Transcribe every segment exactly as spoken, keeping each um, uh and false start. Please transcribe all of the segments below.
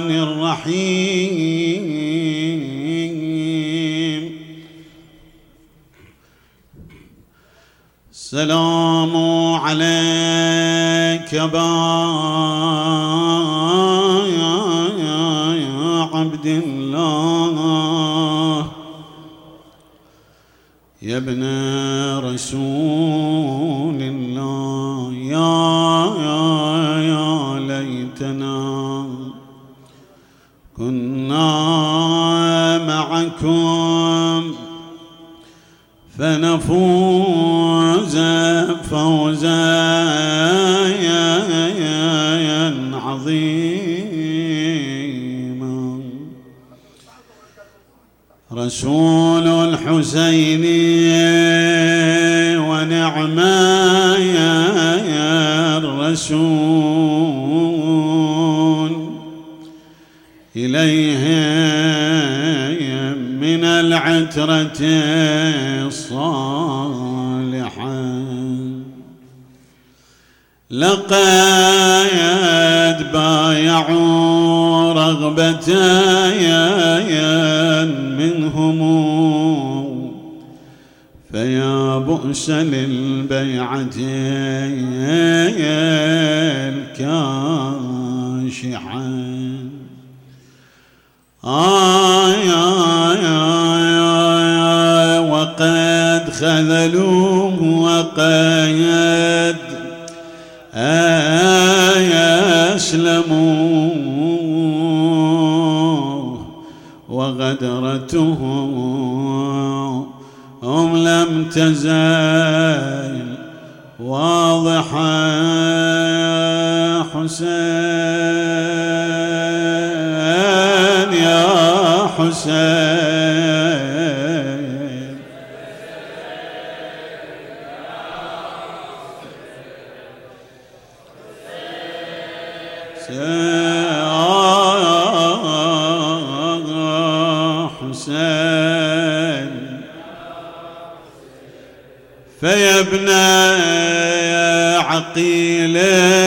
الرحمن الرحيم. السلام عليك يا عبد الله يا ابن رسول الله. يا يا يا ليتنا كنا معكم فنفوز فوزا عظيما. رسول الحسين ونعم يا الرسول إليهم من العترة الصالحة. لقد بايعوا رغبة منهم فيا بؤس للبيعة الكاشحة. آي آي آي وقد خذلوه وقد أسلموا وغدرته هم لم تزال واضحة. حسين يا حسين حسين فيا ابن عقيل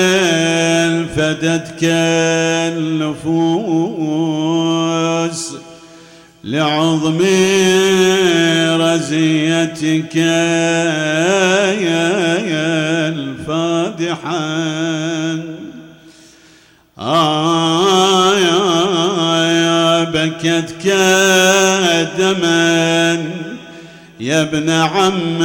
فدتك النفوس لعظم رزيتك يا الفادحة. آيا آيا بكتك دما يا ابن عم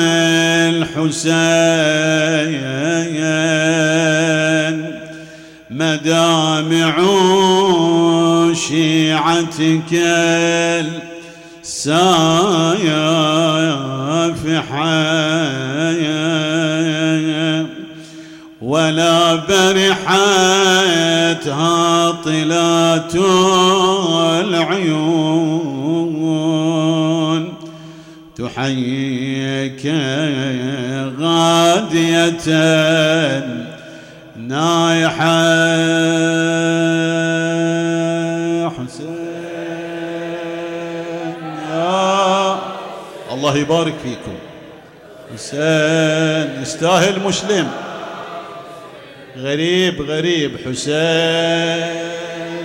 الحسين مدامع شيعتك السافحة ولا برحت هاطلات العيون تحييك غادية نايحة. حسين يا الله يبارك فيكم. حسين يستاهل مسلم. غريب غريب حسين.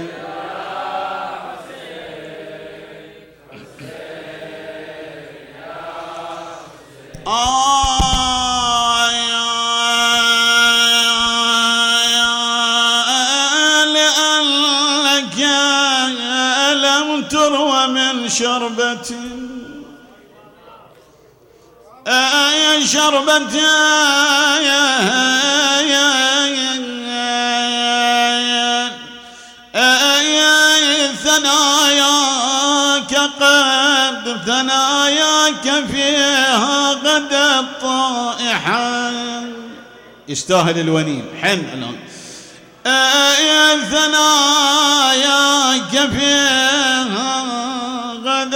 لأنك لم تروى من شربة يا شربة ثناياك قد ثناياك فيها غد الطائحة. يستاهل الونين حن الآن. يا ثناياك فيها غد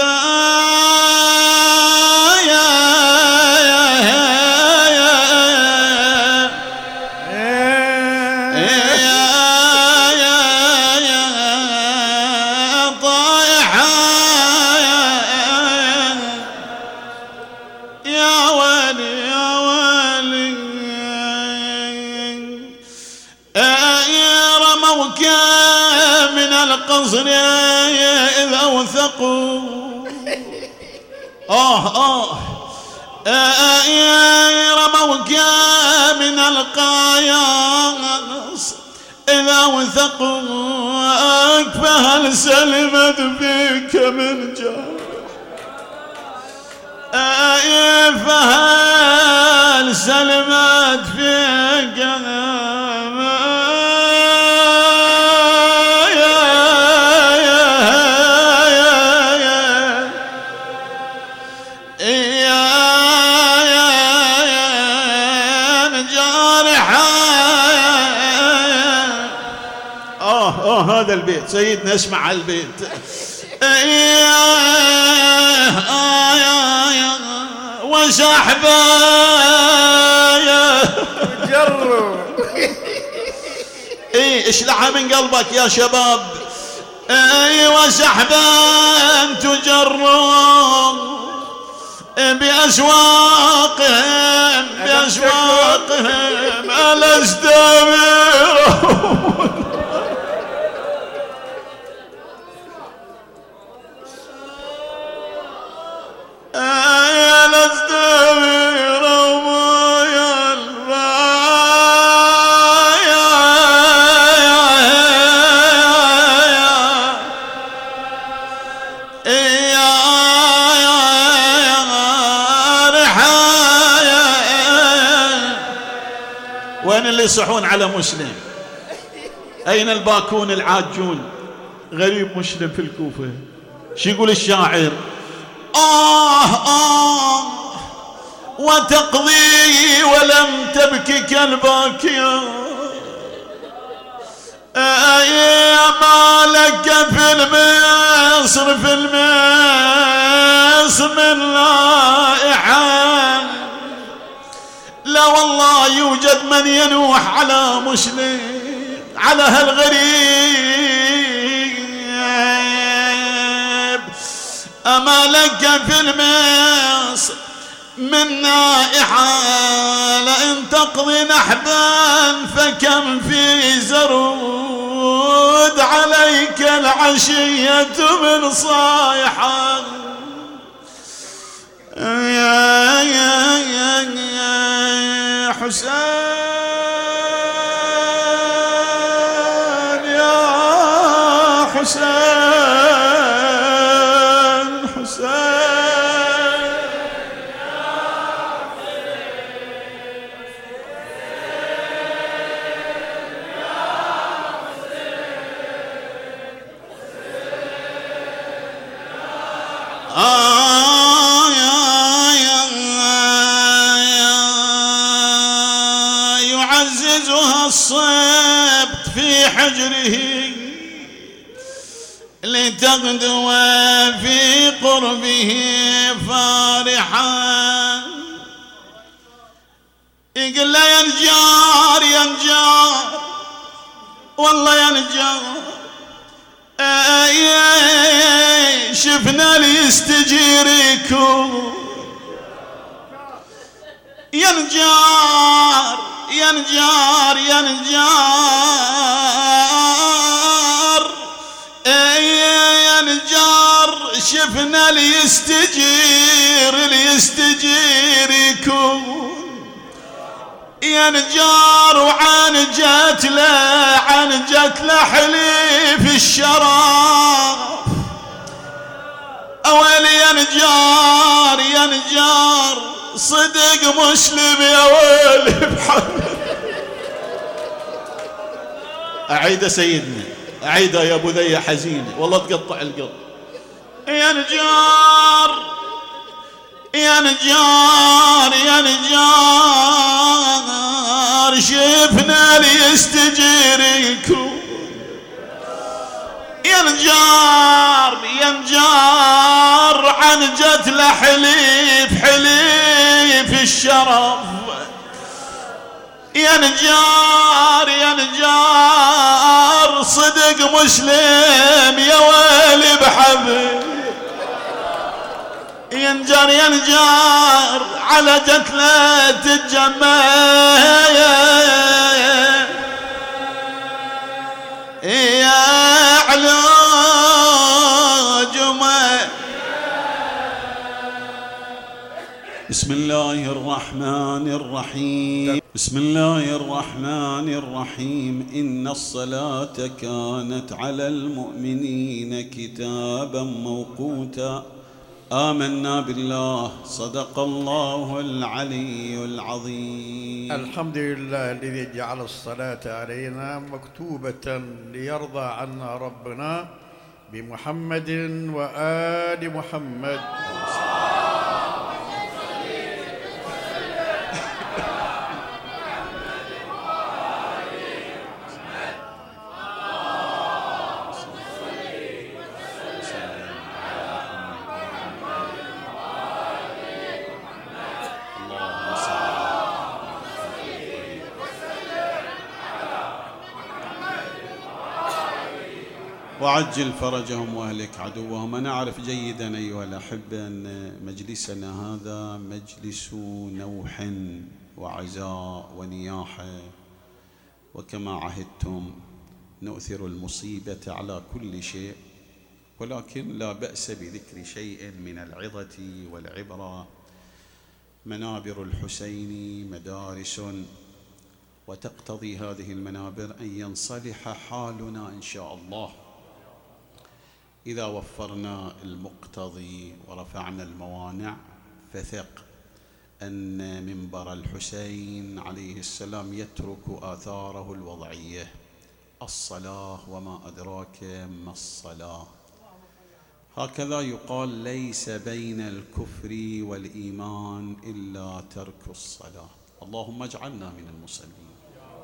رموك قصري إذا وثقوا آه آه رموك من القياس إذا وثقوك فهل سلمت فيك من جرح فهل سلمت فيك هذا البيت سيدنا اسمع البيت وسحبا جروا ايه اشلعها من قلبك يا شباب ايه وسحبا تجروا بأسواقهم بأسواقهم ألست أميرهم يا لست أميرهم يا البايا يا رحايا وين اللي يصحون على مسلم؟ أين الباكون العاجون؟ غريب مسلم في الكوفة. شو يقول الشاعر؟ آه آه وتقضي ولم تبكك الباكية يا ما لك في المصر في المصر من لائحة لا والله يوجد من ينوح على مسلم على هالغريب أما لك في المصر من نائحة لئن تقضي نحبا فكم في زرود عليك العشية من صايحة يا يا يا يا حسين يا حسين حسين آه يا يا يا يعززها الصبت في حجره لتغدو في قربه فارحا يقول له يا نجار يا نجار والله يا نجار شفنا ليستجيركم يا نجار يا نجار يا نجار يا نجار شفنا ليستجير ليستجيركم يا نجار وعنجت له عنجت له حليف الشراب أولي يا نجار يا نجار صدق مسلم يا ويلي بحمد. أعيد سيدنا أعيدها يا أبو ذي حزينة والله تقطع القلب. يا نجار يا نجار يا نجار شفنا ليستجيركم يا نجار يا نجار عنجت لحليف حليف الشرف يا نجار يا نجار صدق مسلم يا ويلي بحبيب يا نجار يا نجار على جتلة الجمال يا علو بسم الله الرحمن الرحيم. بسم الله الرحمن الرحيم. إن الصلاة كانت على المؤمنين كتابا موقوتا. آمنا بالله. صدق الله العلي العظيم. الحمد لله الذي جعل الصلاة علينا مكتوبة ليرضى عنا ربنا بمحمد وآل محمد. وعجل فرجهم واهلك عدوهم. أنا أعرف جيدا أيها الأحبة أن مجلسنا هذا مجلس نوح وعزاء ونياحة، وكما عهدتم نؤثر المصيبة على كل شيء، ولكن لا بأس بذكر شيء من العظة والعبرة. منابر الحسين مدارس، وتقتضي هذه المنابر أن ينصلح حالنا إن شاء الله. إذا وفرنا المقتضي ورفعنا الموانع، فثق أن منبر الحسين عليه السلام يترك آثاره الوضعية. الصلاة وما أدراك ما الصلاة. هكذا يقال: ليس بين الكفر والإيمان إلا ترك الصلاة. اللهم اجعلنا من المصلين.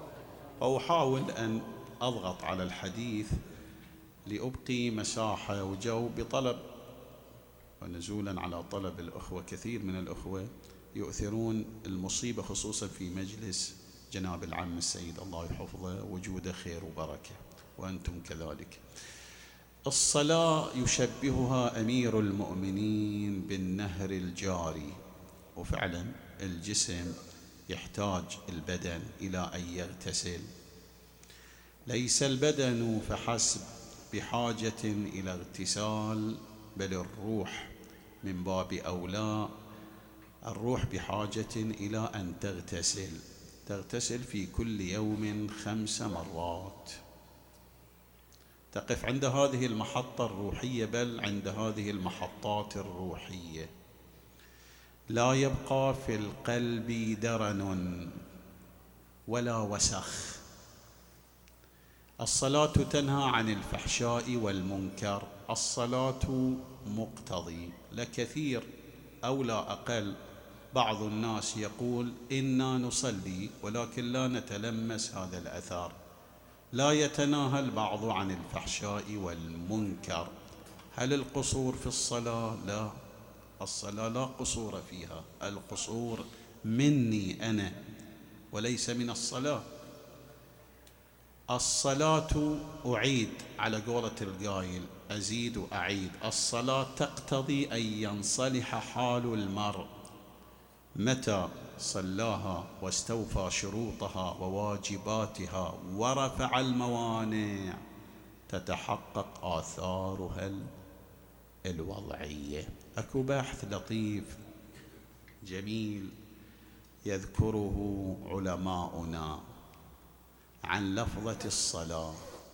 وأحاول أن أضغط على الحديث لأبقي مساحة وجو بطلب ونزولا على طلب الأخوة. كثير من الأخوة يؤثرون المصيبة خصوصا في مجلس جناب العم السيد الله يحفظه، وجوده خير وبركة، وأنتم كذلك. الصلاة يشبهها أمير المؤمنين بالنهر الجاري، وفعلا الجسم يحتاج البدن إلى أن يغتسل. ليس البدن فحسب بحاجة إلى اغتسال، بل الروح من باب أولى. الروح بحاجة إلى أن تغتسل تغتسل في كل يوم خمس مرات. تقف عند هذه المحطة الروحية، بل عند هذه المحطات الروحية لا يبقى في القلب درن ولا وسخ. الصلاة تنهى عن الفحشاء والمنكر. الصلاة مقتضي. لكثير أو لا أقل بعض الناس يقول: إنا نصلي ولكن لا نتلمس هذا الأثر. لا يتناهى البعض عن الفحشاء والمنكر. هل القصور في الصلاة؟ لا، الصلاة لا قصور فيها. القصور مني أنا وليس من الصلاة. الصلاة أعيد على قولة القائل، أزيد وأعيد. الصلاة تقتضي أن ينصلح حال المرء متى صلاها واستوفى شروطها وواجباتها ورفع الموانع، تتحقق آثارها الوضعية. أكو بحث لطيف جميل يذكره علماؤنا عن لفظة الصلاة.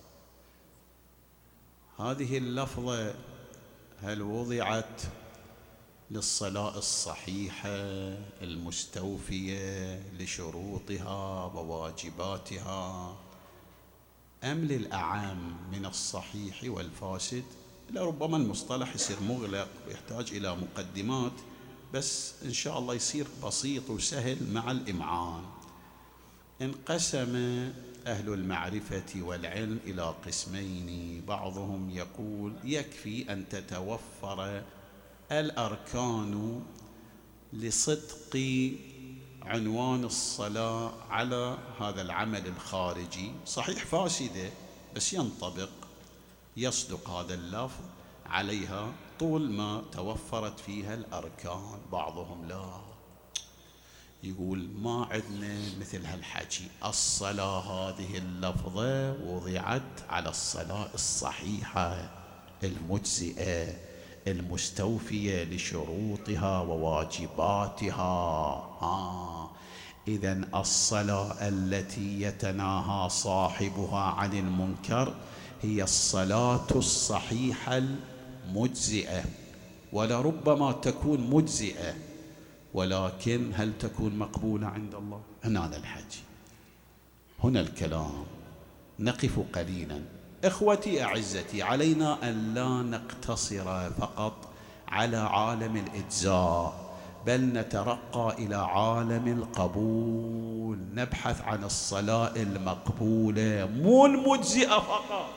هذه اللفظة هل وضعت للصلاة الصحيحة المستوفية لشروطها وواجباتها، أم للأعم من الصحيح والفاسد؟ لربما المصطلح يصير مغلق ويحتاج إلى مقدمات، بس إن شاء الله يصير بسيط وسهل مع الإمعان. انقسم أهل المعرفة والعلم إلى قسمين. بعضهم يقول يكفي أن تتوفر الأركان لصدق عنوان الصلاة على هذا العمل الخارجي، صحيح فاسدة بس ينطبق، يصدق هذا اللفظ عليها طول ما توفرت فيها الأركان. بعضهم لا، يقول ما عندنا مثل هالحكي. الصلاة هذه اللفظة وضعت على الصلاة الصحيحة المجزئة المستوفية لشروطها وواجباتها. آه إذن الصلاة التي يتناهى صاحبها عن المنكر هي الصلاة الصحيحة المجزئة، ولربما تكون مجزئة، ولكن هل تكون مقبولة عند الله؟ هنا الحكي، هنا الكلام. نقف قليلا. إخوتي أعزتي، علينا أن لا نقتصر فقط على عالم الإجزاء، بل نترقى إلى عالم القبول، نبحث عن الصلاة المقبولة مو المجزئة فقط.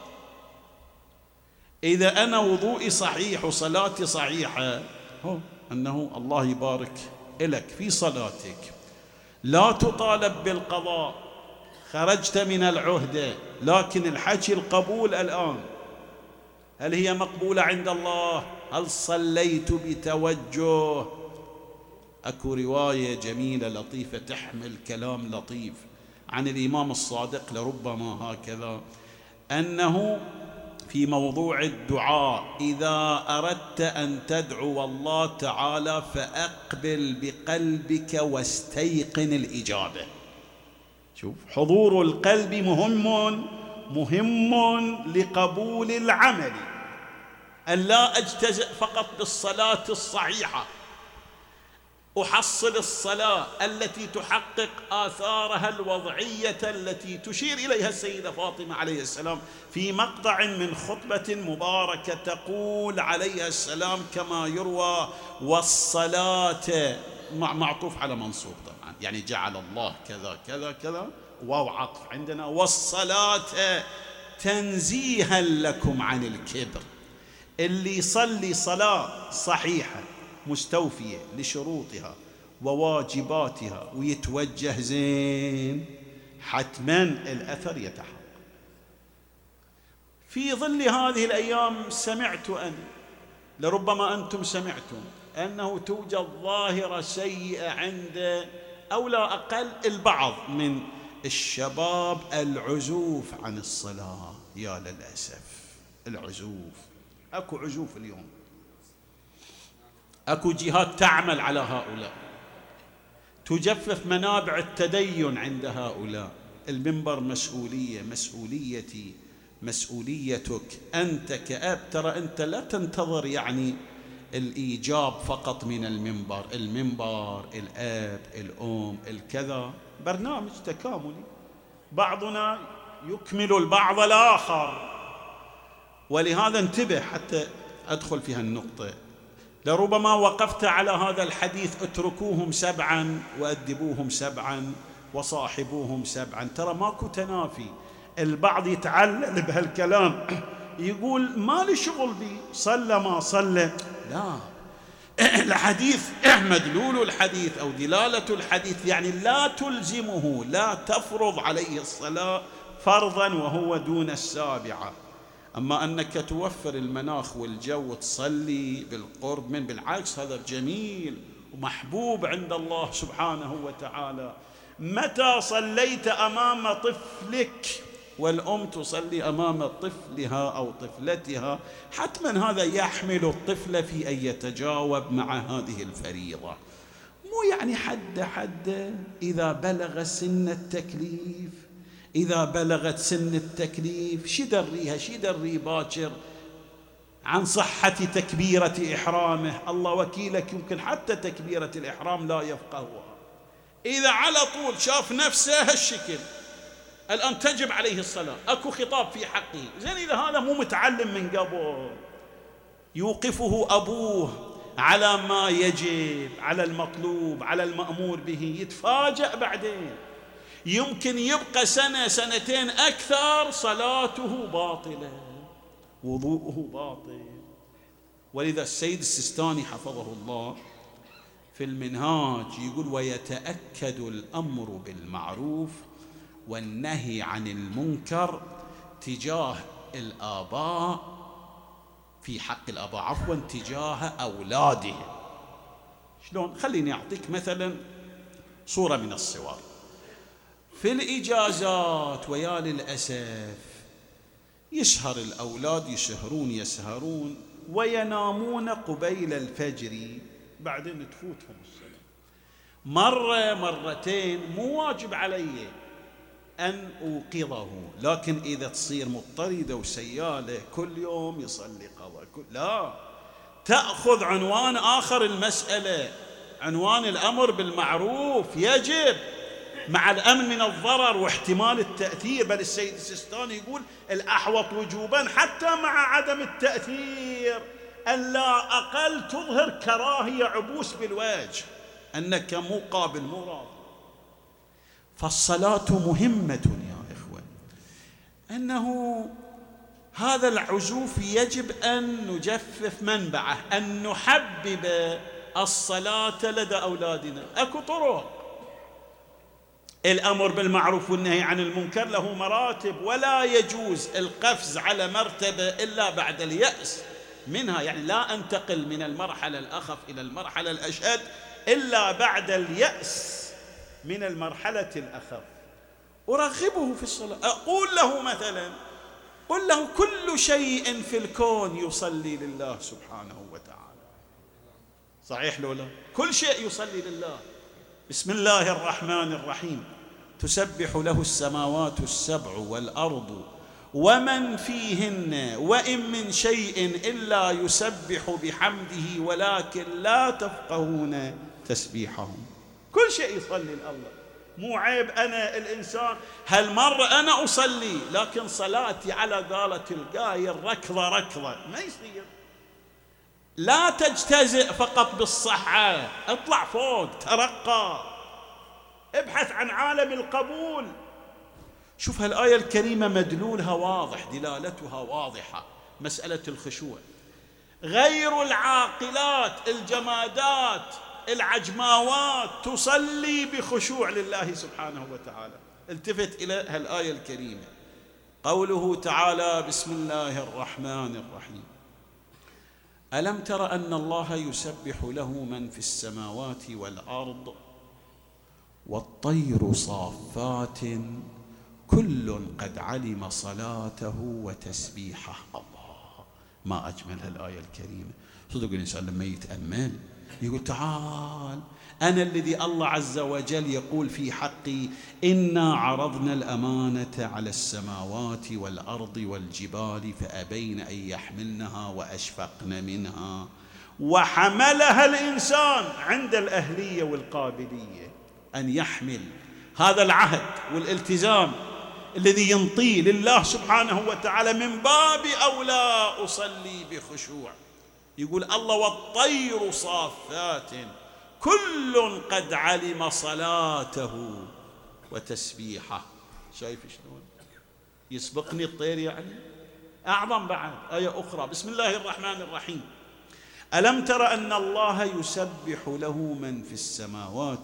إذا أنا وضوئي صحيح وصلاتي صحيحة، هو أنه الله يبارك لك في صلاتك، لا تطالب بالقضاء، خرجت من العهدة، لكن الحكي القبول الآن، هل هي مقبولة عند الله؟ هل صليت بتوجه؟ أكو رواية جميلة لطيفة تحمل كلام لطيف عن الإمام الصادق لربما هكذا، أنه في موضوع الدعاء: إذا أردت أن تدعو الله تعالى فأقبل بقلبك واستيقن الإجابة. شوف، حضور القلب مهم مهم لقبول العمل، أن لا أجتزئ فقط بالصلاة الصحيحة، أحصل الصلاة التي تحقق آثارها الوضعية التي تشير إليها السيدة فاطمة عليه السلام في مقطع من خطبة مباركة، تقول عليه السلام كما يروى: والصلاة، معطوف على منصوب طبعا، يعني جعل الله كذا كذا كذا، واو عطف عندنا، والصلاة تنزيها لكم عن الكبر. اللي يصلي صلاة صحيحة مستوفية لشروطها وواجباتها ويتوجه زين، حتما الأثر يتحقق. في ظل هذه الأيام سمعت أن، لربما أنتم سمعتم، أنه توجد ظاهرة سيئة عند أو لا أقل البعض من الشباب، العزوف عن الصلاة. يا للأسف العزوف، أكو عزوف اليوم، أكو جهات تعمل على هؤلاء، تجفف منابع التدين عند هؤلاء. المنبر مسؤولية، مسؤوليتي، مسؤوليتك أنت كأب. ترى أنت لا تنتظر يعني الإيجاب فقط من المنبر، المنبر، الأب، الأم، الكذا، برنامج تكاملي، بعضنا يكمل البعض الآخر. ولهذا انتبه حتى أدخل في هالنقطة. لربما وقفت على هذا الحديث: اتركوهم سبعا وأدبوهم سبعا وصاحبوهم سبعا. ترى ماكو تنافي. البعض يتعلل بهالكلام، يقول ما لي شغل بي، صلى ما صلى. لا، الحديث مدلول الحديث أو دلالة الحديث يعني لا تلزمه، لا تفرض عليه الصلاة فرضا وهو دون السابعة. أما أنك توفر المناخ والجو تصلي بالقرب من، بالعكس هذا جميل ومحبوب عند الله سبحانه وتعالى. متى صليت أمام طفلك، والأم تصلي أمام طفلها أو طفلتها، حتما هذا يحمل الطفل في أن يتجاوب مع هذه الفريضة. مو يعني حد حد إذا بلغ سن التكليف، إذا بلغت سن التكليف شدريها شدري باكر عن صحة تكبيرة إحرامه. الله وكيلك، يمكن حتى تكبيرة الإحرام لا يفقهها. إذا على طول شاف نفسه هالشكل، الآن تجب عليه الصلاة، أكو خطاب في حقه. زين، إذا هذا مو متعلم من قبل، يوقفه أبوه على ما يجب، على المطلوب، على المأمور به، يتفاجأ بعدين. يمكن يبقى سنة سنتين أكثر صلاته باطلة، وضوءه باطل. ولذا السيد السيستاني حفظه الله في المنهاج يقول: ويتأكد الأمر بالمعروف والنهي عن المنكر تجاه الآباء، في حق الآباء عفوا، تجاه أولادهم. شلون؟ خليني أعطيك مثلا صورة من الصور. في الإجازات ويا للأسف يسهر الأولاد، يسهرون يسهرون وينامون قبيل الفجر، بعدين تفوتهم الصلاة. مرة مرتين مو واجب علي أن أوقظه، لكن إذا تصير مضطردة وسيالة كل يوم يصلي قضاء كل... لا، تأخذ عنوان آخر المسألة، عنوان الأمر بالمعروف. يجب مع الأمن من الضرر واحتمال التأثير، بل السيد السيستاني يقول الأحوط وجوبا حتى مع عدم التأثير أن لا أقل تظهر كراهية عبوس بالوجه، أنك مو قابل مو راضي. فالصلاة مهمة يا إخوة، أنه هذا العزوف يجب أن نجفف منبعه، أن نحبب الصلاة لدى أولادنا. أكو طرق، الأمر بالمعروف والنهي عن المنكر له مراتب، ولا يجوز القفز على مرتبة إلا بعد اليأس منها، يعني لا أنتقل من المرحلة الأخف إلى المرحلة الأشد إلا بعد اليأس من المرحلة الأخف. أرغبه في الصلاة، أقول له مثلا، قل له كل شيء في الكون يصلي لله سبحانه وتعالى، صحيح لولا؟ كل شيء يصلي لله. بسم الله الرحمن الرحيم، تسبح له السماوات السبع والأرض ومن فيهن وإن من شيء إلا يسبح بحمده ولكن لا تفقهون تسبيحهم. كل شيء يصلي لله، مو عيب أنا الإنسان هالمرة أنا أصلي لكن صلاتي على قالة القايل ركضة ركضة، ما يصير. لا تجتزئ فقط بالصحة، اطلع فوق، ترقى، ابحث عن عالم القبول. شوف هالآية الكريمة مدلولها واضح، دلالتها واضحة، مسألة الخشوع. غير العاقلات الجمادات العجماوات تصلي بخشوع لله سبحانه وتعالى. التفت إلى هالآية الكريمة، قوله تعالى بسم الله الرحمن الرحيم، ألم تر أن الله يسبح له من في السماوات والأرض والطير صافات كل قد علم صلاته وتسبيحه. الله، ما أجمل هالآية الكريمة. صدق الإنسان لما يتأمل يقول تعال، أنا الذي الله عز وجل يقول في حقي إنا عرضنا الأمانة على السماوات والأرض والجبال فأبين أن يحملنها وأشفقن منها وحملها الإنسان عند الأهلية والقابلية أن يحمل هذا العهد والالتزام الذي ينطيه لله سبحانه وتعالى. من باب أولى أصلي بخشوع. يقول الله والطير صافات كل قد علم صلاته وتسبيحه. شايف شلون يسبقني الطير؟ يعني أعظم بعد آية أخرى، بسم الله الرحمن الرحيم، ألم تر أن الله يسبح له من في السماوات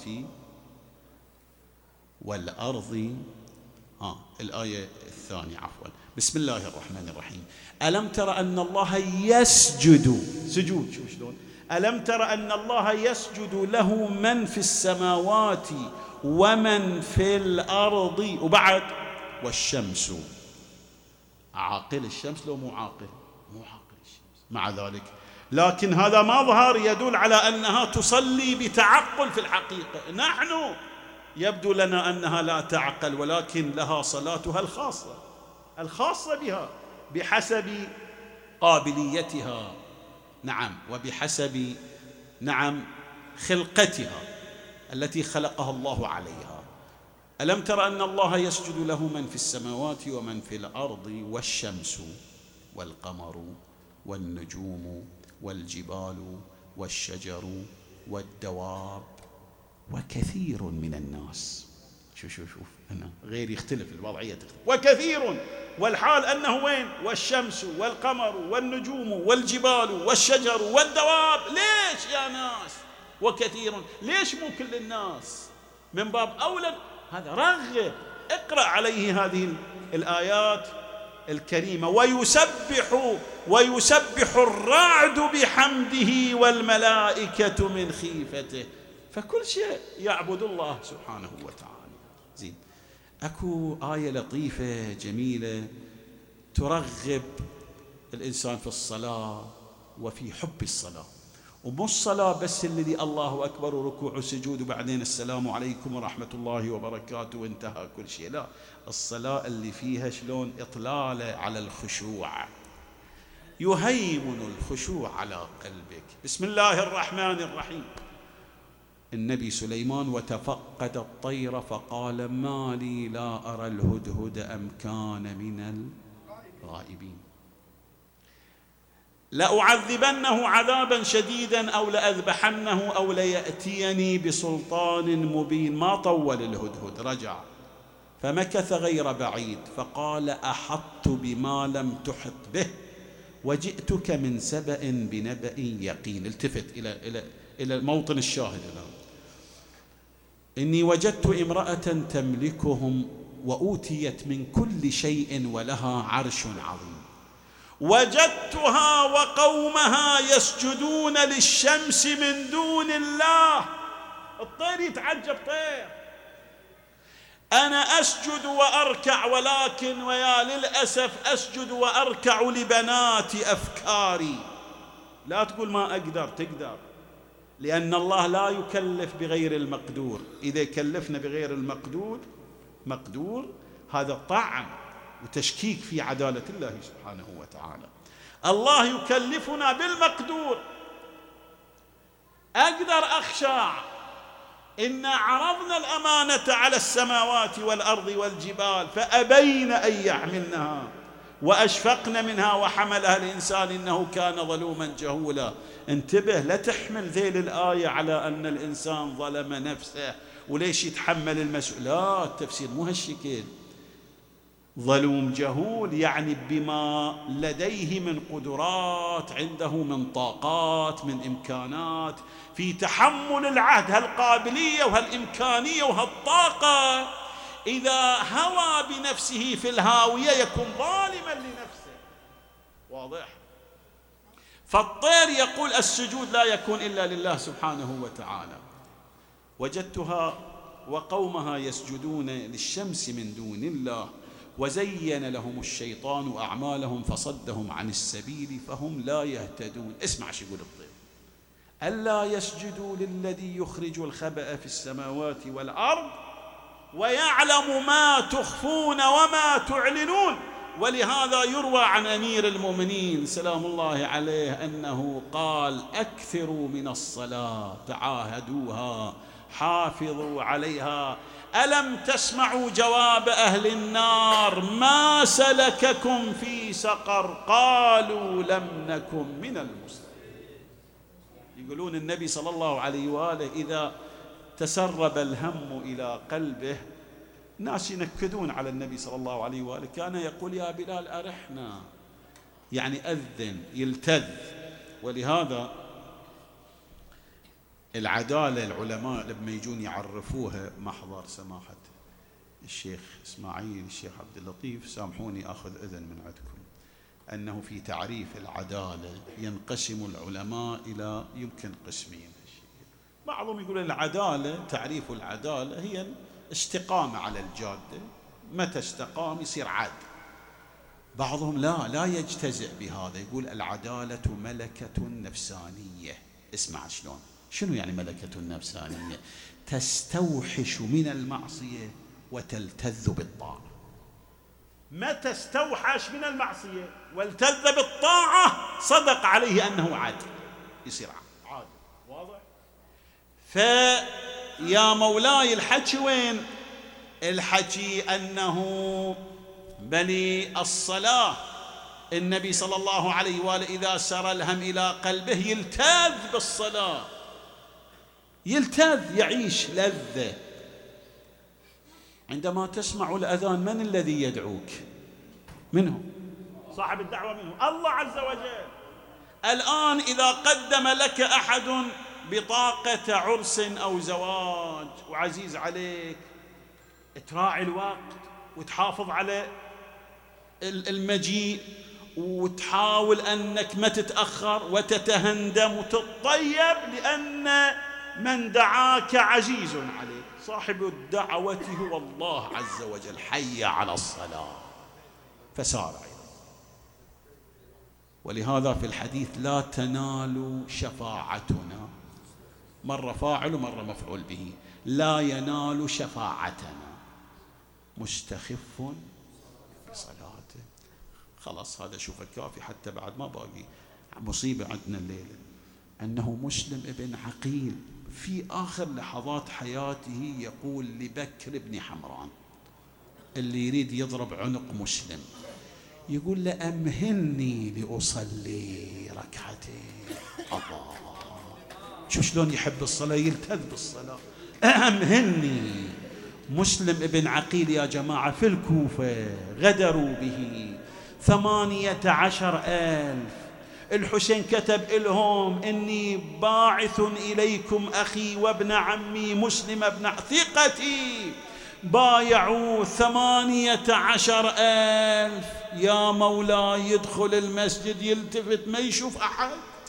والأرض. آه الآية الثانية عفوا، بسم الله الرحمن الرحيم، ألم تر أن الله يسجد، سجود، شوف شلون، ألم تر أن الله يسجد له من في السماوات ومن في الأرض، وبعد والشمس. عاقل الشمس لو مو عاقل؟ مو عاقل الشمس. مع ذلك لكن هذا مظهر يدل على أنها تصلي بتعقل في الحقيقة. نحن يبدو لنا أنها لا تعقل، ولكن لها صلاتها الخاصة الخاصة بها بحسب قابليتها، نعم، وبحسب نعم خلقتها التي خلقها الله عليها. ألم تر أن الله يسجد له من في السماوات ومن في الأرض والشمس والقمر والنجوم والجبال والشجر والدواب وكثير من الناس. شوف شوف شوف هنا غير يختلف، الوضعية تختلف. وكثير، والحال أنه وين؟ والشمس والقمر والنجوم والجبال والشجر والدواب. ليش يا ناس وكثير؟ ليش مو كل الناس؟ من باب أولى هذا. رغب، اقرأ عليه هذه الآيات الكريمة. ويسبح ويسبح الرعد بحمده والملائكة من خيفته. فكل شيء يعبد الله سبحانه وتعالى. زين، أكو آية لطيفة جميلة ترغب الإنسان في الصلاة وفي حب الصلاة. ومو الصلاة بس الذي الله أكبر وركوع وسجود وبعدين السلام عليكم ورحمة الله وبركاته وانتهى كل شيء، لا، الصلاة اللي فيها شلون إطلالة على الخشوع، يهيمن الخشوع على قلبك. بسم الله الرحمن الرحيم. النبي سليمان وتفقد الطير فقال ما لي لا أرى الهدهد أم كان من الغائبين، لأعذبنه عذابا شديدا أو لأذبحنه أو ليأتيني بسلطان مبين. ما طول الهدهد، رجع فمكث غير بعيد فقال أحطت بما لم تحط به وجئتك من سبأ بنبأ يقين. التفت إلى إلى إلى موطن الشاهد الآن. إني وجدت امرأة تملكهم وأوتيت من كل شيء ولها عرش عظيم، وجدتها وقومها يسجدون للشمس من دون الله. الطير يتعجب، طير أنا أسجد وأركع، ولكن ويا للأسف أسجد وأركع لبنات أفكاري. لا تقول ما أقدر، تقدر، لأن الله لا يكلف بغير المقدور. إذا يكلفنا بغير المقدور مقدور هذا طعن وتشكيك في عدالة الله سبحانه وتعالى. الله يكلفنا بالمقدور. أقدر أخشع. إنا عرضنا الأمانة على السماوات والأرض والجبال فأبين أن يحملنها وأشفقن منها وحملها الإنسان إنه كان ظلوما جهولا. انتبه، لا تحمل ذيل الآية على أن الإنسان ظلم نفسه وليش يتحمل المسؤولية، لا، التفسير مو هالشكل. ظلوم جهول يعني بما لديه من قدرات، عنده من طاقات، من إمكانات في تحمل العهد، هالقابلية وهالإمكانية وهالطاقة. إذا هوى بنفسه في الهاوية يكون ظالما لنفسه. واضح؟ فالطير يقول السجود لا يكون إلا لله سبحانه وتعالى. وجدتها وقومها يسجدون للشمس من دون الله وزين لهم الشيطان أعمالهم فصدهم عن السبيل فهم لا يهتدون. اسمع شو يقول الطير: ألا يسجدوا للذي يخرج الخبأ في السماوات والأرض ويعلم ما تخفون وما تعلنون. ولهذا يروى عن أمير المؤمنين سلام الله عليه أنه قال: أكثروا من الصلاة، تعاهدوها، حافظوا عليها. ألم تسمعوا جواب أهل النار ما سلككم في سقر؟ قالوا لم نكن من المصلين. يقولون النبي صلى الله عليه وآله إذا تسرب الهم إلى قلبه، ناس ينكدون على النبي صلى الله عليه وآله، كان يقول: يا بلال أرحنا، يعني أذن، يلتذ. ولهذا العدالة العلماء لما يجون يعرفوها محضر سماحة الشيخ إسماعيل الشيخ عبد اللطيف، سامحوني أخذ إذن من عندكم، أنه في تعريف العدالة ينقسم العلماء إلى يمكن قسمين. بعضهم يقول العدالة، تعريف العدالة هي الاستقامة على الجادة، متى استقام يصير عدل. بعضهم لا لا يجتزئ بهذا، يقول العدالة ملكة نفسانية. اسمع شلون، شنو يعني ملكة نفسانية؟ تستوحش من المعصية وتلتذ بالطاعة. متى استوحش من المعصية والتذ بالطاعة صدق عليه أنه عادل، يصير عادل. واضح؟ فيا مولاي الحكي وين؟ الحكي أنه بني الصلاة النبي صلى الله عليه وآله إذا سر الهم إلى قلبه يلتذ بالصلاة، يلتذ، يعيش لذة. عندما تسمع الأذان من الذي يدعوك؟ منه صاحب الدعوة، منه الله عز وجل. الآن إذا قدم لك أحد بطاقة عرس أو زواج وعزيز عليك، تراعي الوقت وتحافظ على المجيء وتحاول أنك ما تتأخر وتتهندم وتطيب، لأن من دعاك عزيز عليك. صاحب الدعوة هو الله عز وجل. حي على الصلاة فسارع. ولهذا في الحديث لا تنال شفاعتنا، مرة فاعل ومرة مفعول به، لا ينال شفاعتنا مستخف بصلاته. خلاص هذا شوفه كافي حتى بعد ما باقي مصيبة عندنا الليلة، أنه مسلم ابن عقيل في آخر لحظات حياته يقول لبكر بن حمران اللي يريد يضرب عنق مسلم، يقول له أمهلني لأصلي ركعتين. الله، شو شلون يحب الصلاة، يلتذ بالصلاة. أمهلني. مسلم ابن عقيل يا جماعة في الكوفة غدروا به ثمانية عشر ألف. الحسين كتب لهم إني باعث إليكم أخي وابن عمي مسلم ابن ثقتي، بايعوا ثمانية عشر ألف. يا مولاي يدخل المسجد يلتفت ما يشوف أحد.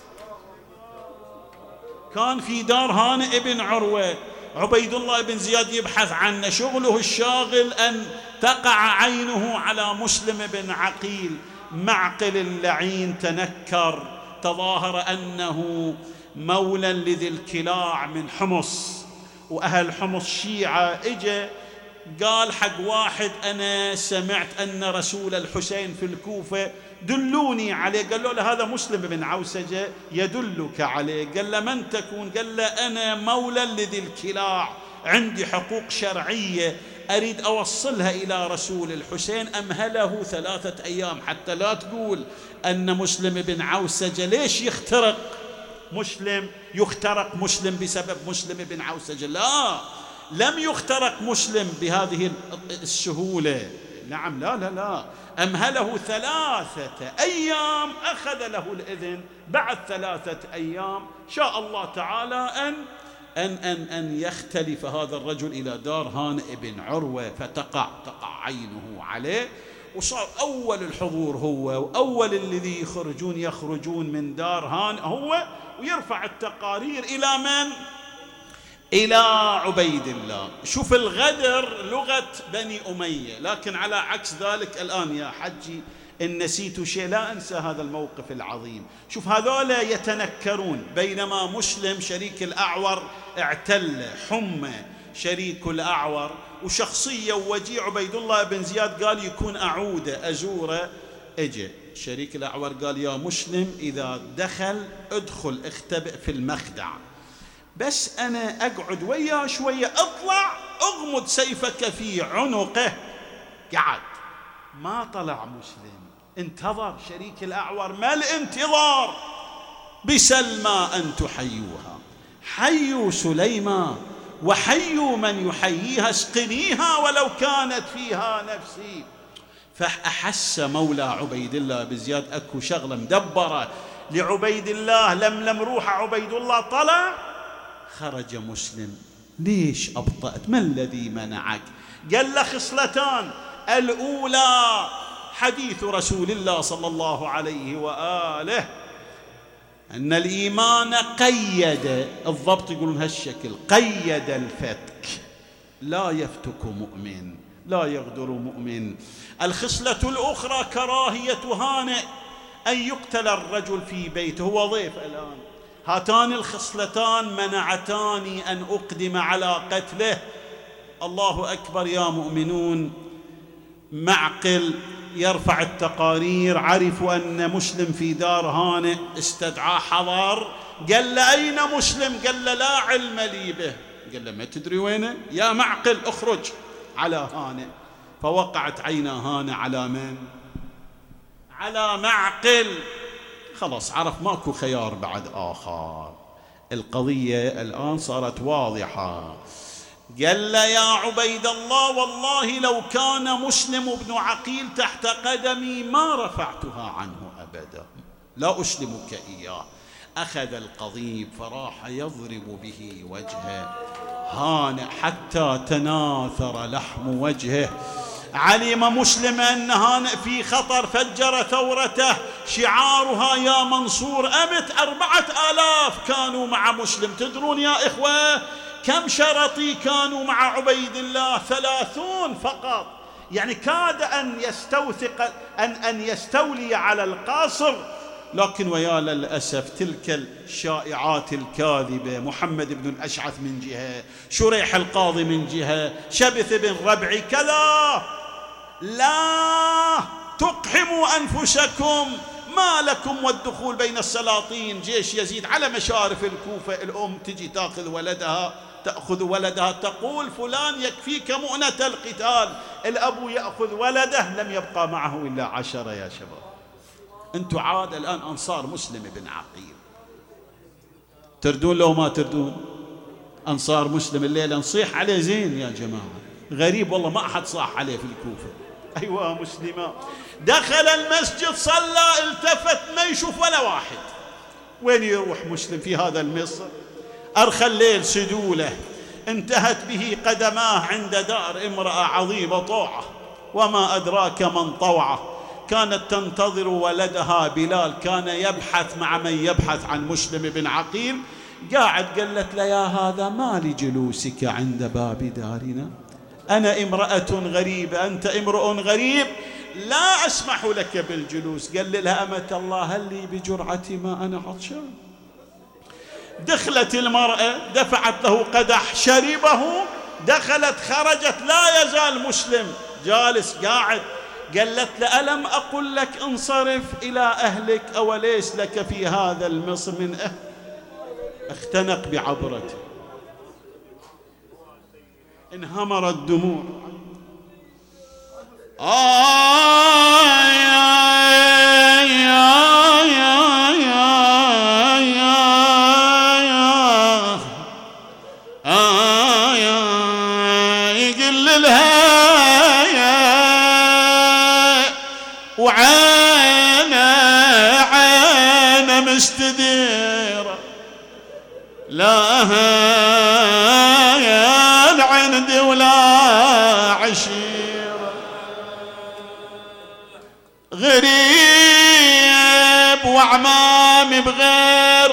كان في دار هانئ بن عروة عبيد الله بن زياد يبحث عنه، شغله الشاغل أن تقع عينه على مسلم بن عقيل. معقل اللعين تنكر، تظاهر أنه مولى لذي الكلاع من حمص، وأهل حمص شيعة. إجا قال حق واحد أنا سمعت أن رسول الحسين في الكوفة، دلوني عليه. قال له هذا مسلم بن عوسجة يدلك عليه. قال له من تكون؟ قال له أنا مولى لذي الكلاع، عندي حقوق شرعية أريد أوصلها إلى رسول الحسين. أمهله ثلاثة أيام حتى لا تقول أن مسلم بن عوسجة ليش يخترق مسلم، يخترق مسلم بسبب مسلم بن عوسجة. لا، لم يخترق مسلم بهذه السهولة. نعم، لا لا لا، أمهله ثلاثة أيام، أخذ له الإذن. بعد ثلاثة أيام شاء الله تعالى أن أن أن أن يختلف هذا الرجل إلى دار هانئ بن عروة، فتقع تقع عينه عليه، وصار أول الحضور هو، وأول الذي يخرجون يخرجون من دار هانئ هو، ويرفع التقارير إلى من؟ إلى عبيد الله. شوف الغدر لغة بني أمية. لكن على عكس ذلك الآن يا حجي إن نسيت شيء لا أنسى هذا الموقف العظيم. شوف هذولا يتنكرون، بينما مسلم شريك الأعور اعتل حمى شريك الأعور، وشخصية وجيه عبيد الله بن زياد قال يكون أعوده أزوره. اجى شريك الأعور قال يا مسلم إذا دخل ادخل اختبئ في المخدع، بس أنا أقعد وياه شوية، أطلع أغمد سيفك في عنقه. قعد، ما طلع مسلم، انتظر شريك الأعور. ما الانتظار؟ بسلمى أن تحيوها، حيوا سليمى وحيوا من يحييها، اسقنيها ولو كانت فيها نفسي. فأحس مولى عبيد الله بن زياد أكو شغلة مدبرة لعبيد الله. لملم روح عبيد الله، طلع خرج مسلم. ليش أبطأت؟ ما الذي منعك؟ قال له خصلتان. الأولى حديث رسول الله صلى الله عليه وآله أن الإيمان قيد، الضبط يقولون هالشكل، قيد الفتك، لا يفتك مؤمن، لا يغدر مؤمن. الخصلة الأخرى كراهية هانئ أن يقتل الرجل في بيته، هو ضيف الآن. هاتان الخصلتان منعتاني أن أقدم على قتله. الله أكبر يا مؤمنون. معقل يرفع التقارير، عرفوا أن مسلم في دار هانئ، استدعى حضر. قال له أين مسلم؟ قال له لا علم لي به. قال له ما تدري وينه؟ يا معقل اخرج على هانئ. فوقعت عينا هانئ على من؟ على معقل. خلاص عرف ماكو خيار بعد آخر. القضية الآن صارت واضحة. قال له يا عبيد الله والله لو كان مسلم بن عقيل تحت قدمي ما رفعتها عنه أبدا، لا أسلمك إياه. أخذ القضيب فراح يضرب به وجهه هانئ حتى تناثر لحم وجهه. علم مسلم أن هانئ في خطر، فجر ثورته شعارها يا منصور أمت. أربعة آلاف كانوا مع مسلم. تدرون يا إخوة كم شرطي كانوا مع عبيد الله؟ ثلاثون فقط. يعني كاد أن يستوثق أن أن يستولي على القاصر لكن ويا للأسف تلك الشائعات الكاذبة، محمد بن الأشعث من جهة، شريح القاضي من جهة، شبث بن ربعي كذا. لا تقحموا أنفسكم، ما لكم والدخول بين السلاطين. جيش يزيد على مشارف الكوفة، الأم تجي تأخذ ولدها تأخذ ولدها تقول فلان يكفيك مؤنة القتال، الأب يأخذ ولده لم يبقى معه إلا عشرة. يا شباب أنتم عاد الآن أنصار مسلم بن عقيل، تردون لو ما تردون؟ أنصار مسلم الليلة نصيح عليه زين يا جماعة، غريب والله ما أحد صاح عليه في الكوفة. أيوة مسلمة، دخل المسجد صلى التفت ما يشوف ولا واحد. وين يروح مسلم في هذا المصر؟ أرخى الليل سدوله، انتهت به قدماه عند دار امرأة عظيمة طوعة، وما أدراك من طوعة، كانت تنتظر ولدها بلال، كان يبحث مع من يبحث عن مسلم بن عقيل. قاعد قالت له يا هذا ما لجلوسك عند باب دارنا، أنا امرأة غريبة أنت امرؤ غريب، لا أسمح لك بالجلوس. قال لها أمة الله هل لي بجرعة ما أنا عطشان؟ دخلت المرأة دفعت له قدح شربه، دخلت خرجت لا يزال مسلم جالس قاعد. قالت له ألم أقل لك انصرف إلى أهلك أوليس لك في هذا المصر من أهل؟ اختنق بعبرته، انهمرت دموع. آه يا يا يا يا يا آه يا يقل لها يا وعينه عينه مستديرة لا هان عندي ولا عشيرة، غريب وعمامي بغير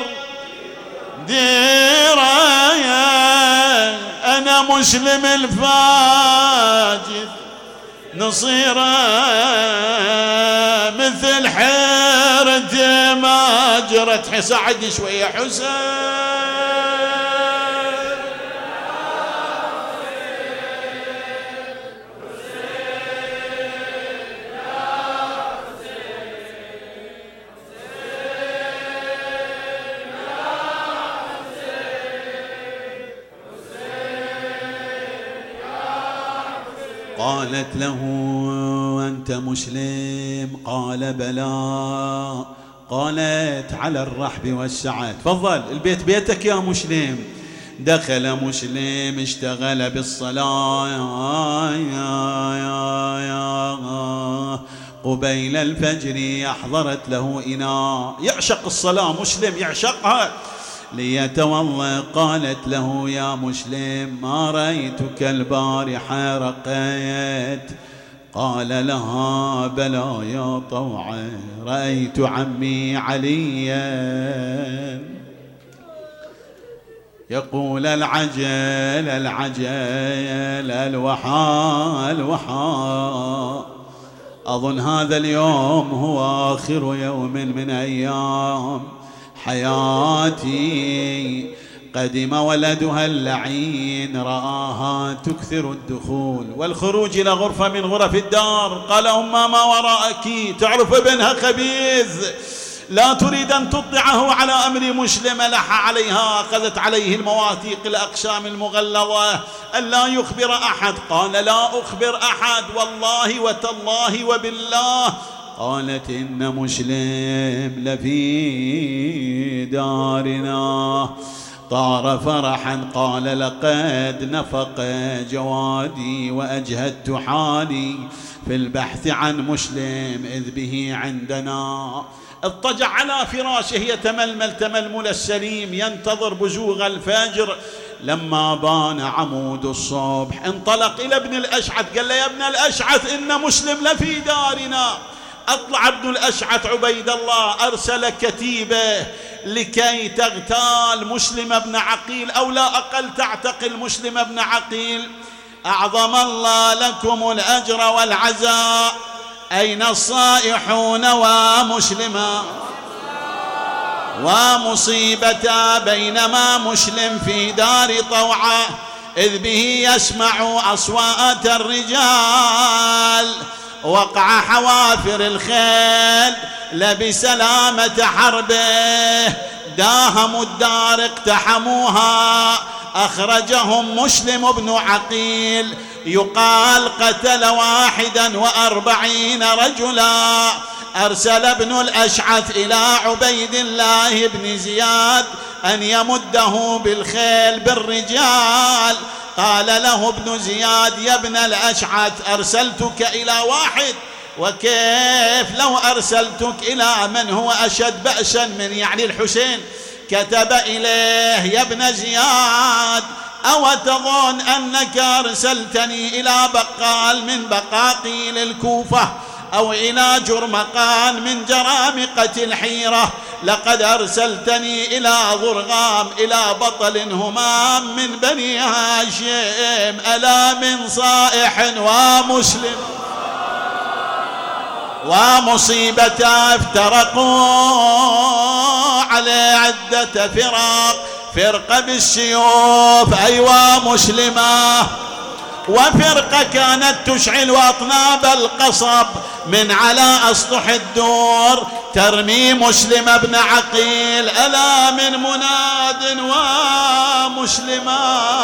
ديرة، أنا مسلم الفاجد نصيرة مثل حيرة ما جرت. حساعدني شوية حسين. قالت له أنت مسلم؟ قال بلى. قالت على الرحب والسعة، تفضل البيت بيتك يا مسلم. دخل مسلم اشتغل بالصلاة يا يا يا قبيل الفجر، أحضرت له إناء، يعشق الصلاة مسلم يعشقها ليتوضأ. قالت له يا مسلم ما رأيتك البارحة رقيت؟ قال لها بلى يا طوعة رأيت عمي عليا يقول العجل العجل الوحى الوحى، أظن هذا اليوم هو آخر يوم من أيام حياتي. قدم ولدها اللعين رآها تكثر الدخول والخروج إلى غرفة من غرف الدار. قال أمّا ما وراءك؟ تعرف ابنها خبيث، لا تريد أن تطلعه على أمر مسلم. لح عليها، أخذت عليه المواثيق الأقسام المغلظة أن لا يخبر أحد. قال لا أخبر أحد والله وتالله وبالله. قالت إن مسلم لفي دارنا. طار فرحا قال لقد نفق جوادي وأجهدت حالي في البحث عن مسلم إذ به عندنا. اضطجع على فراشه يتململ تململ السليم ينتظر بزوغ الفجر. لما بان عمود الصبح انطلق إلى ابن الأشعث، قال له يا ابن الأشعث إن مسلم لفي دارنا. أطلع ابن الأشعث عبيد الله أرسل كتيبة لكي تغتال مسلم بن عقيل أو لا أقل تعتقل مسلم بن عقيل. أعظم الله لكم الأجر والعزاء. أين الصائحون ومسلما؟ ومصيبتا بينما مسلم في دار طوعة إذ به يسمع أصوات الرجال، وقع حوافر الخيل لبسلامة حربه، داهموا الدار اقتحموها، أخرجهم مسلم بن عقيل يقال قتل واحدا وأربعين رجلا. أرسل ابن الأشعث إلى عبيد الله بن زياد أن يمده بالخيل بالرجال، قال له ابن زياد: يا ابن الأشعث أرسلتك إلى واحد، وكيف لو أرسلتك إلى من هو أشد بأسا من يعني الحسين؟ كتب إليه: يا ابن زياد أو تظن أنك أرسلتني إلى بقال من بقاقيل الكوفة أو إلى جرمقان من جرامقة الحيرة؟ لقد أرسلتني إلى ضرغام، إلى بطل همام من بني هاشم، ألا من صائح ومسلم ومصيبتا افترقوا على عدة فرق، فرقة بالسيوف أيوة مسلمة، وفرقة كانت تشعل أطناب القصب من على أسطح الدور ترمي مسلم بن عقيل، ألا من مناد ومسلمة.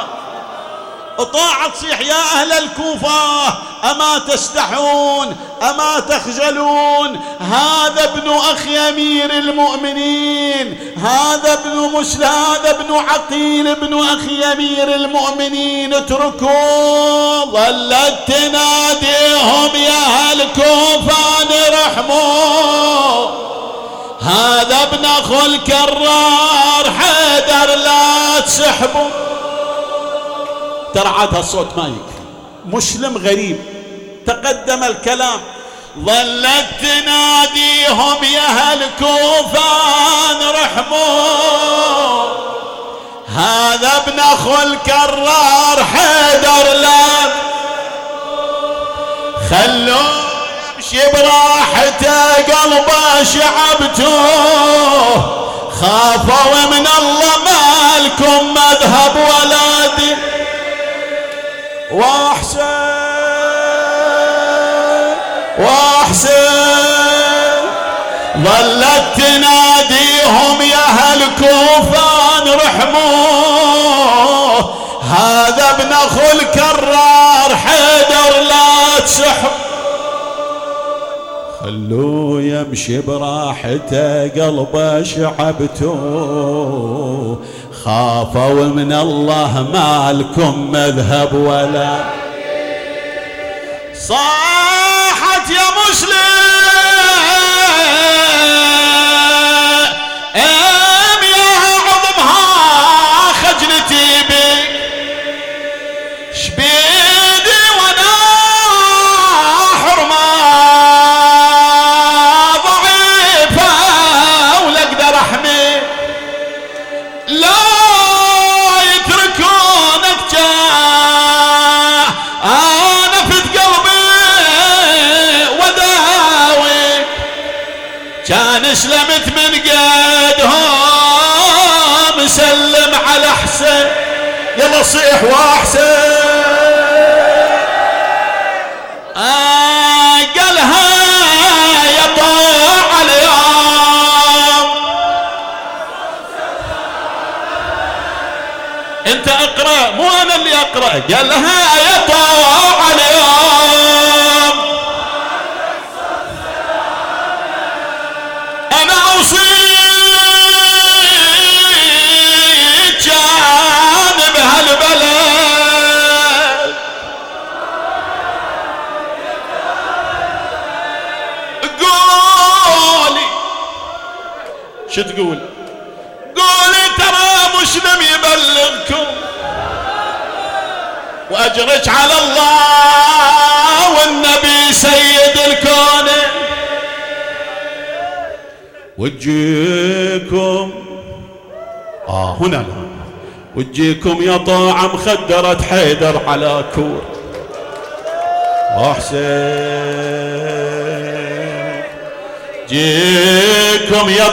طاعت صيح: يا أهل الكوفة أما تستحون أما تخجلون؟ هذا ابن أخي أمير المؤمنين، هذا ابن مسلم، هذا ابن عقيل ابن أخي أمير المؤمنين، اتركوا. ظلت تناديهم: يا أهل الكوفة نرحموا، هذا ابن أخو الكرار حيدر لا تسحبوا. ترى عاد هالصوت ما يكفي، مسلم غريب، تقدم الكلام. ظلت تناديهم: يا أهل الكوفة نرحموا، هذا ابن أخو الكرار حيدر لا خلوه يمشي براحته، قلبه شعبتوه، خافوا من الله ما لكم مذهب ولا دين. واحسن واحسن ظلت تناديهم: يا أهل الكوفة نرحموه، هذا ابن أخو الكرار حيدر لا تسحب، خلوه يمشي براحته، قلبه شعبته، خافوا من الله ما لكم مذهب ولا. صاحت يا مسلم يا عظمها خجلتي بك، شبيدي وانا حرمة ضعيفة ولا اقدر احمي، لا كان اسلمت من قدهم مسلم على حسين. يلا صيح واحسن. آه قالها يا طاع اليوم، انت اقرأ مو انا اللي اقرأ. قالها يا طاع اليوم، أنا أوصيك جانب هالبلد، قولي شو تقول؟ قولي ترى مسلم يبلغكم وأجرك على الله والنبي سيد الكون، وتجيكم آه هنا لا وتجيكم يا طاعة مخدرة حيدر على كور. وحسين جيكم يا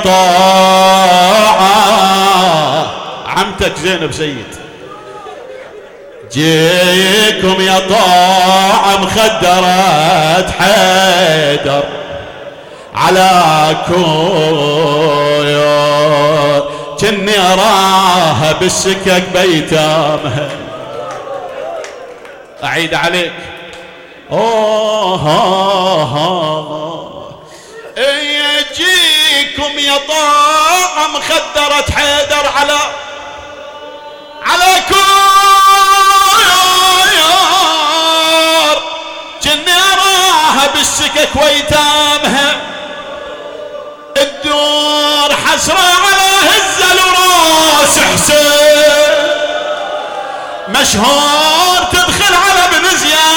طاعة عمتك زينب سيد، جيكم يا طاعة مخدرة حيدر على كوير جني أراها بالسكك بيتامها. أعيد عليك أوه يجيكم يا طاعة مخدرة حيدر على على كوير جني أراها بالسكك ويتامها. الدور حسرة على هزل وراس حسين مشهور تدخل على ابن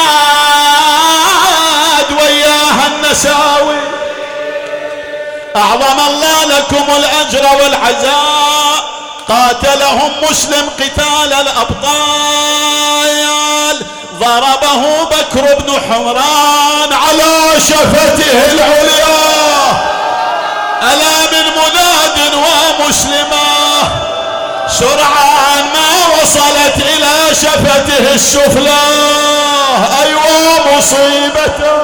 زياد وياها النساوي. أعظم الله لكم الأجر والعزاء، قاتلهم مسلم قتال الأبطال، ضربه بكر بن حمران على شفته العليا. ألا من مناد ومسلمة سرعان ما وصلت إلى شفته السفلى. أيوة مصيبته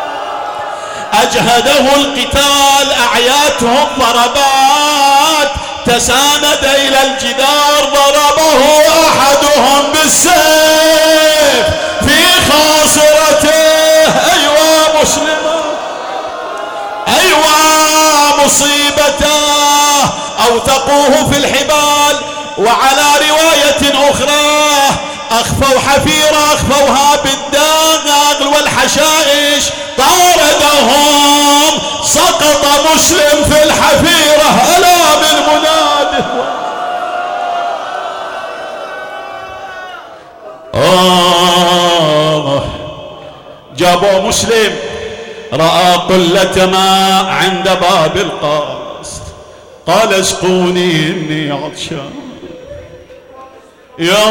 أجهده القتال أعياتهم ضربات، تساند إلى الجدار ضربه أحدهم بالسيف في خاصرته. أيوة مسلمة أيوة مصيبته أوثقوه في الحبال. وعلى رواية أخرى أخفوا حفيرة أخفوها بالداغل والحشائش، طاردهم سقط مسلم في الحفيرة. ألا من مناد آه جابوا مسلم رأى قلة ماء عند باب القصر، قال اسقوني إني عطشان يا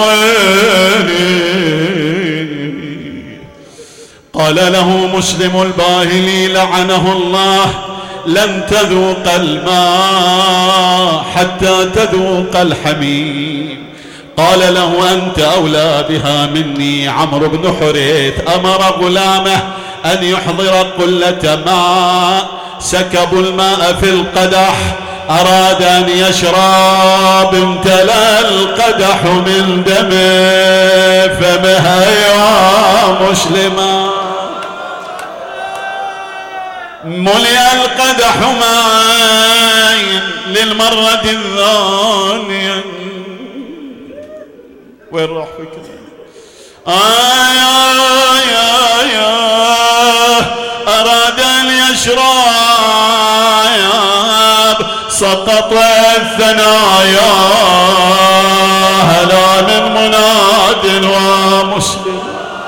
ويلي. قال له مسلم الباهلي لعنه الله لن تذوق الماء حتى تذوق الحميم. قال له أنت أولى بها مني. عمرو بن حريث أمر غلامه أن يحضر قلة ماء، سكبوا الماء في القدح، أراد أن يشرب، امتلأ القدح من دمه فمه يا مسلما. ملئ القدح ماء للمرة الثانية. وين راح فكرة؟ آه يا يا يا أراد أن يشرب، سقط الثنايا. هلا من مناد ومسلم.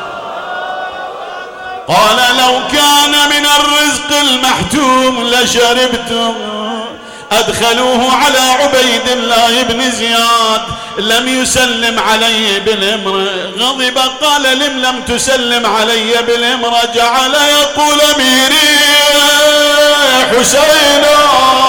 قال لو كان من الرزق المحتوم لشربتم. أدخلوه على عبيد الله بن زياد، لم يسلم عليه بالامر، غضب قال لم لم تسلم علي بالامر. جعل يقول أميري حسينا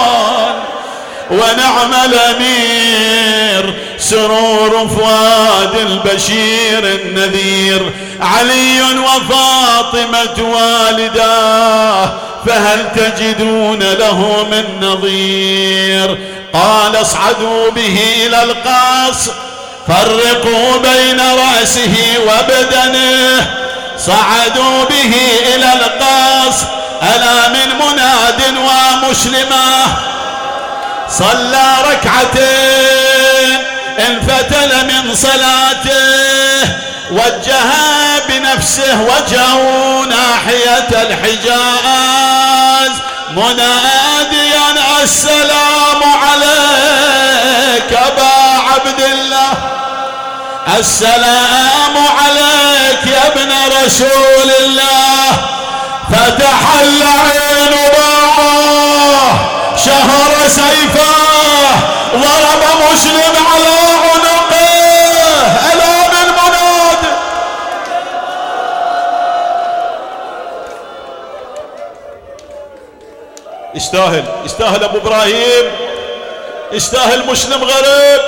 ونعم الأمير، سرور فؤاد البشير النذير، علي وفاطمة والداه، فهل تجدون له من نظير؟ قال اصعدوا به إلى القصر، فرقوا بين رأسه وبدنه. صعدوا به إلى القصر. ألا من مناد ومسلمة صلى ركعتين، انفتل من صلاته، وجه بنفسه وجهه ناحية الحجاز مناديا السلام عليك أبا عبد الله، السلام عليك يا ابن رسول الله. فتح العين باعه شهر سيفه، ضرب مسلم على عنقه. ألا من مناد يستاهل يستاهل أبو إبراهيم، يستاهل مسلم غريب.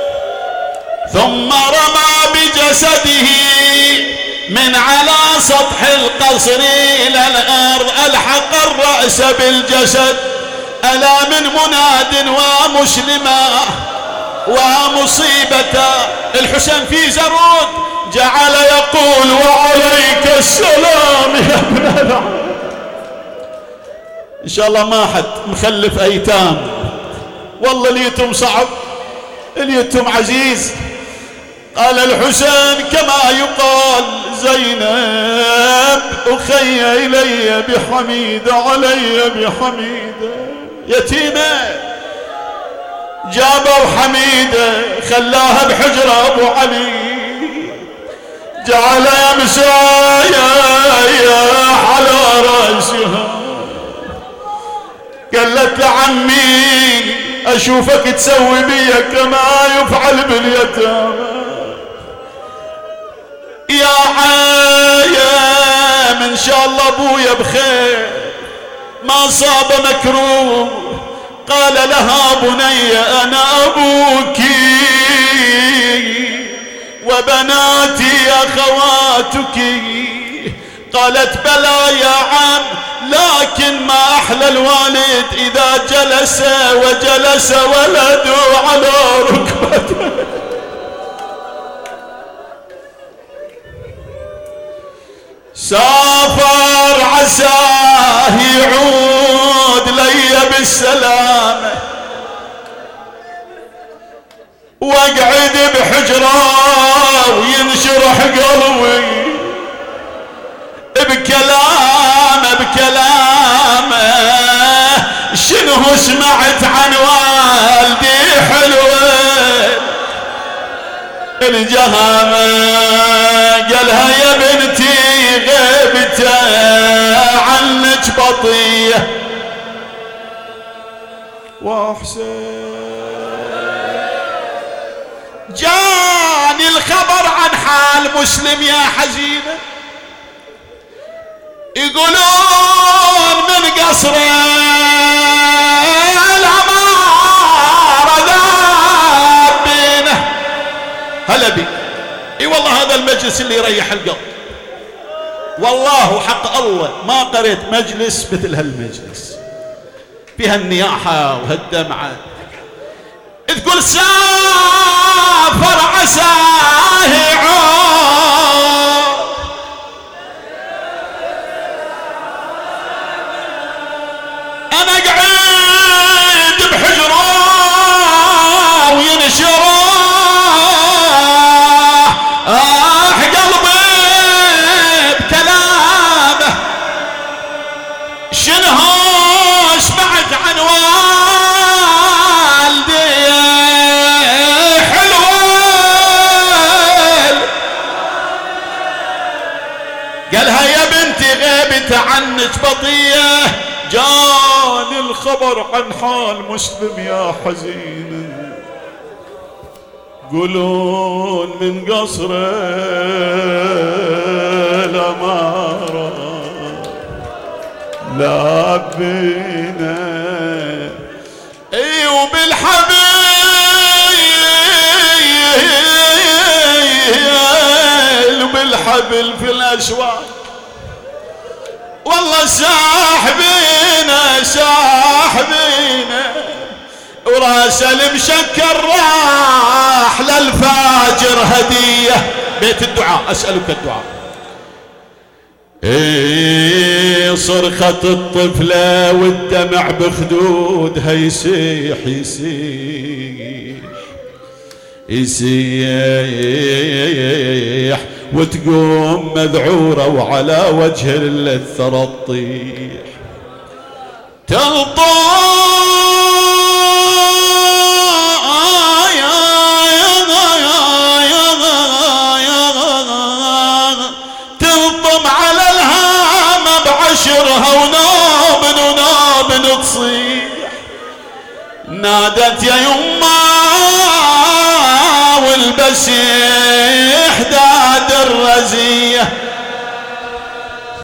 ثم رمى بجسده من على سطح القصر إلى الأرض، ألحق الرأس بالجسد. ألا من مناد ومسلما ومصيبة. الحسين في زرود جعل يقول وعليك السلام يا ابن العم. إن شاء الله ما حد مخلف أيتام، والله اليتم صعب، اليتم عزيز. قال الحسين كما يقال زينب أخي إلي بحميدة علي بحميدة، يتيمة جابوا حميدة خلاها بحجرة أبو علي، جعل يمسايا على رأسها. قالت لعمي أشوفك تسوي بيا كما يفعل باليتامى. يا عايم إن شاء الله أبويا بخير ما صاب مكروه. قال لها بني أنا أبوك وبناتي أخواتك. قالت بلى يا عم، لكن ما أحلى الوالد إذا جلس وجلس ولده على ركبته. سافر عساه يعود لي بالسلامة، واقعد بحجرة وينشرح قلبي بكلامه بكلامه. شنو سمعت عن والدي حلوة الجهامة. قالها يا بنتي غيبته عنك بطية وحسين. جاني الخبر عن حال مسلم يا حزينة، يقولون من قصر العمارة ذابينه. هلا بي. اي والله هذا المجلس اللي يريح القلب، والله حق الله ما قريت مجلس مثل هالمجلس، فيها النياحة وهالدمعة. تقول سافر عساه عود، أنا قعد بحجره وينشره آه قلبي بكلامه. شنو سمعت عن والدي حلوة. قالها يا بنتي غيبت عنك بطية، جاني الخبر عن حال مسلم يا حزين. قولون من قصر الأمارة لابينا. اي وبالحبل وبالحبل في الأشواق، والله ساحبينا ساحبينا. وراس المشكر راح للفاجر هدية. بيت الدعاء أسألك الدعاء. ايه صرخة الطفلة والدمع بخدودها يسيح يسيح يسيح، وتقوم مذعورة وعلى وجه الثرى تطيح. تلطم على الهامة بعشرها ونوب ونوب تصيح. نادت يا يما والبسيح داد الرزية،